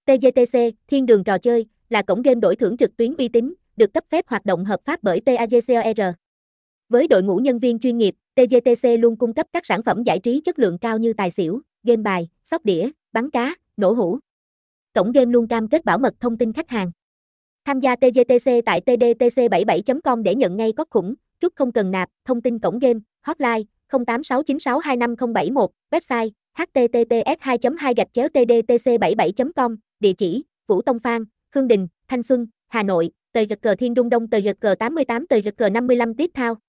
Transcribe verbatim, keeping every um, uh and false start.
tê giê tê xê, Thiên đường trò chơi, là cổng game đổi thưởng trực tuyến uy tín, được cấp phép hoạt động hợp pháp bởi PAGCOR. Với đội ngũ nhân viên chuyên nghiệp, tê giê tê xê luôn cung cấp các sản phẩm giải trí chất lượng cao như tài xỉu, game bài, sóc đĩa, bắn cá, nổ hũ. Cổng game luôn cam kết bảo mật thông tin khách hàng. Tham gia tê giê tê xê tại t d t c bảy mươi bảy chấm com để nhận ngay code khủng, rút không cần nạp. Thông tin cổng game, hotline không tám sáu chín sáu hai năm không bảy một, website h t t p s hai chấm hai gạch chéo t d t c bảy mươi bảy chấm com, địa chỉ Vũ Tông Phan, Khương Đình, Thanh Xuân, Hà Nội, tờ giật cờ Thiên Đung Đông, tờ giật cờ tám mươi tám, tờ giật cờ năm mươi lăm tiếp thao.